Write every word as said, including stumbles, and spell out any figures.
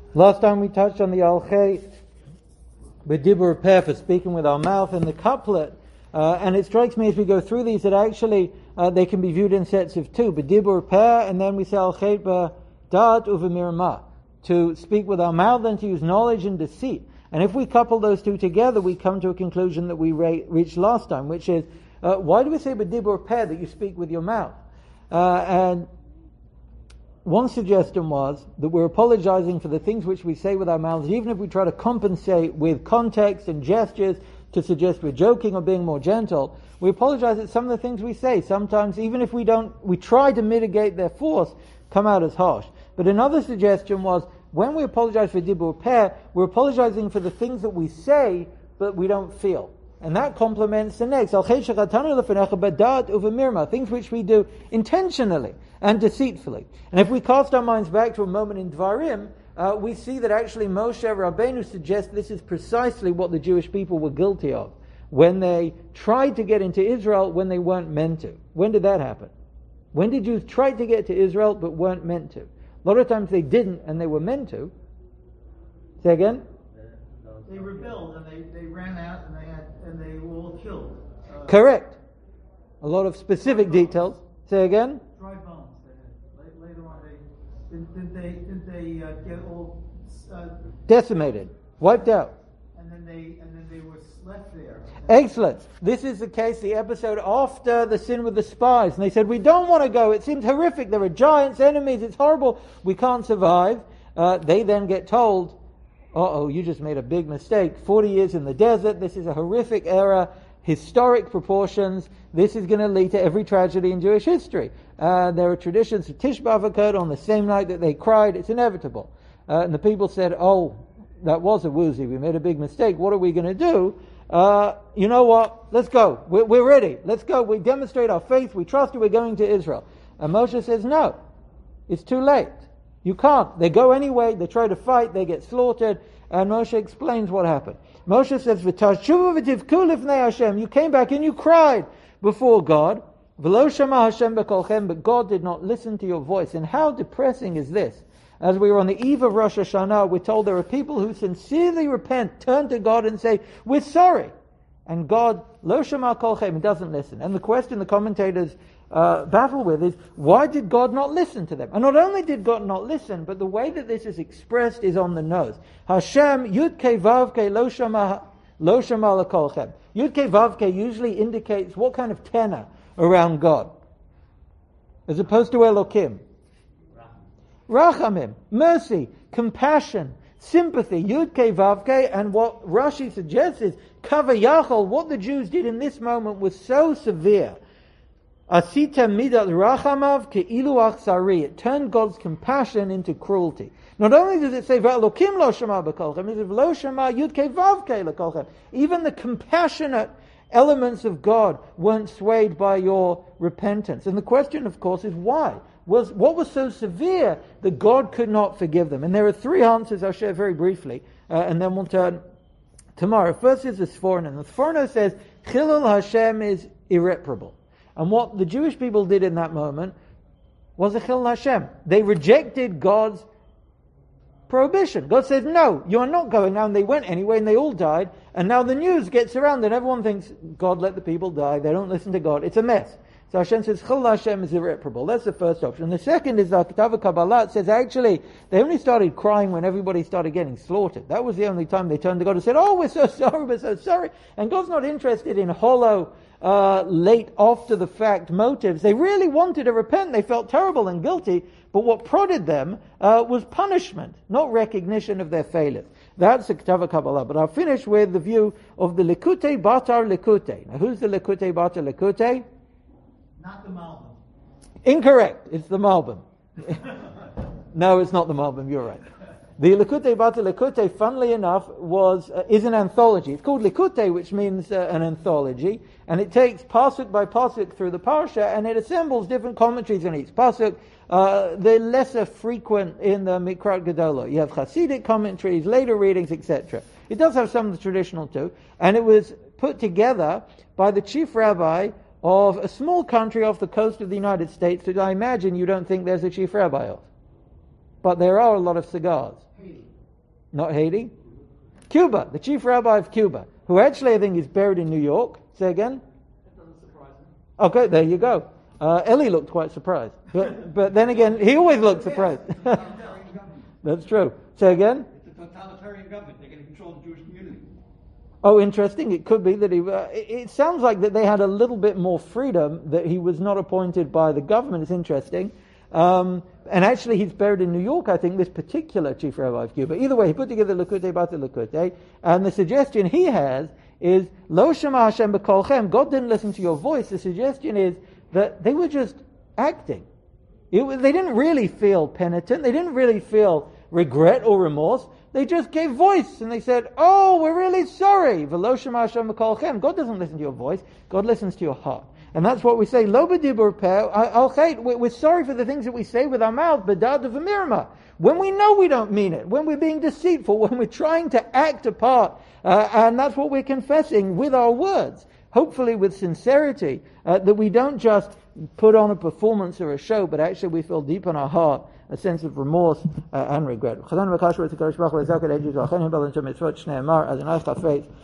Last time we touched on the Alchei B'dibur Peh, for speaking with our mouth, and the couplet, uh, and it strikes me as we go through these that actually uh, they can be viewed in sets of two. B'dibur Peh, and then we say Alchei B'dat Uvemirma, to speak with our mouth and to use knowledge and deceit. And if we couple those two together, we come to a conclusion that we re- reached last time, which is, uh, why do we say B'dibur Peh, that you speak with your mouth? Uh, and one suggestion was that we're apologizing for the things which we say with our mouths, even if we try to compensate with context and gestures to suggest we're joking or being more gentle. We apologize that some of the things we say, sometimes even if we don't, we try to mitigate their force, come out as harsh. But another suggestion was, when we apologize for dibur peh, we're apologizing for the things that we say, but we don't feel. And that complements the next. Things which we do intentionally and deceitfully. And if we cast our minds back to a moment in Dvarim, uh, we see that actually Moshe Rabbeinu suggests this is precisely what the Jewish people were guilty of when they tried to get into Israel when they weren't meant to. When did that happen? When did Jews try to get to Israel but weren't meant to? A lot of times they didn't and they were meant to. Say again? They rebelled and they, they ran out and they had and they were all killed. Uh, Correct. A lot of specific details. Say again? Dry bones. They had. Later on, they did, did they did they uh, get all uh, decimated, wiped out, and then they and then they were left there. Excellent. This is the case, the episode after the sin with the spies, and they said, "We don't want to go. It seems horrific. There are giants, enemies. It's horrible. We can't survive." Uh, they then get told, uh-oh, you just made a big mistake. forty years in the desert, this is a horrific era, historic proportions, this is going to lead to every tragedy in Jewish history. Uh, there are traditions of Tish B'Av occurred on the same night that they cried, it's inevitable. Uh, and the people said, oh, that was a woozy, we made a big mistake, what are we going to do? Uh, you know what, let's go, we're, we're ready, let's go, we demonstrate our faith, we trust you, we're going to Israel. And Moshe says, no, it's too late. You can't. They go anyway, they try to fight, they get slaughtered, and Moshe explains what happened. Moshe says, "V'tashuvu v'tivku lifnei Hashem." You came back and you cried before God. V'lo shama Hashem b'kolchem, but God did not listen to your voice. And how depressing is this? As we were on the eve of Rosh Hashanah, we're told there are people who sincerely repent, turn to God and say, we're sorry. And God, lo shama kolchem, doesn't listen. And the question the commentators Uh, battle with is, why did God not listen to them? And not only did God not listen, but the way that this is expressed is on the nose. Hashem Yud-Kei Vav-Kei Lo Shama Lo Shama L'Kolchem. Yud-Kei Vav-Kei usually indicates what kind of tenor around God, as opposed to Elokim. Rachamim, mercy, compassion, sympathy, Yud-Kei Vav-Kei, and what Rashi suggests is, Kavayachol, what the Jews did in this moment was so severe. Asita midat rachamav ke'ilu achsari. It turned God's compassion into cruelty. Not only does it say v'elokim lo shama b'kolchem, it says v'lo shama yudkei vavkei l'kolchem. Even the compassionate elements of God weren't swayed by your repentance. And the question, of course, is why? Was what was so severe that God could not forgive them? And there are three answers I'll share very briefly, uh, and then we'll turn tomorrow. First is the Sforno. The Sforno says Chilul Hashem is irreparable. And what the Jewish people did in that moment was a Chilul Hashem. They rejected God's prohibition. God said, no, you're not going now. And they went anyway and they all died. And now the news gets around and everyone thinks, God let the people die. They don't listen to God. It's a mess. So Hashem says, Chilul Hashem is irreparable. That's the first option. The second is the Ketava Kabbalah. It says, actually, they only started crying when everybody started getting slaughtered. That was the only time they turned to God and said, oh, we're so sorry, we're so sorry. And God's not interested in hollow, uh, late after the fact motives. They really wanted to repent. They felt terrible and guilty. But what prodded them uh, was punishment, not recognition of their failures. That's the Ketava Kabbalah. But I'll finish with the view of the Likutei Batar Likutei. Now, who's the Likutei Batar Likutei? Not the Malbim. Incorrect. It's the Malbim. No, it's not the Malbim. You're right. The Likutei Batar Likutei, funnily enough, was uh, is an anthology. It's called Likutei, which means uh, an anthology, and it takes pasuk by pasuk through the parsha, and it assembles different commentaries on each pasuk. Uh, they're lesser frequent in the Mikrat Gedolah. You have Hasidic commentaries, later readings, et cetera. It does have some of the traditional too, and it was put together by the chief rabbi of a small country off the coast of the United States that I imagine you don't think there's a chief rabbi of. But there are a lot of cigars. Haiti. Not Haiti. Cuba, the chief rabbi of Cuba, who actually I think is buried in New York. Say again? That doesn't surprise me. Okay, there you go. Uh, Ellie looked quite surprised. But, but then again, he always looks surprised. That's true. Say again? It's a totalitarian government. They're going to control the Jewish community. Oh, interesting. It could be that he... Uh, it, it sounds like that they had a little bit more freedom, that he was not appointed by the government. It's interesting. Um, and actually he's buried in New York, I think, this particular chief rabbi of Cuba. Either way, he put together Likutei Bate Likutei, and the suggestion he has is, Lo Shema Hashem B'kolchem, God didn't listen to your voice. The suggestion is that they were just acting. It was, they didn't really feel penitent, they didn't really feel regret or remorse, they just gave voice, and they said, oh, we're really sorry. V'lo Shema Hashem B'kolchem. God doesn't listen to your voice, God listens to your heart. And that's what we say, Lo b'dibur peh, al chait, we're sorry for the things that we say with our mouth, b'dad v'mirma. When we know we don't mean it, when we're being deceitful, when we're trying to act a part, uh, and that's what we're confessing with our words, hopefully with sincerity, uh, that we don't just put on a performance or a show, but actually we feel deep in our heart a sense of remorse uh, and regret.